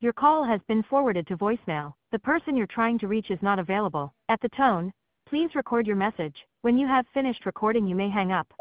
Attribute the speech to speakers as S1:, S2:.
S1: Your call has been forwarded to voicemail. The person you're trying to reach is not available. At the tone, please record your message. When you have finished recording, you may hang up.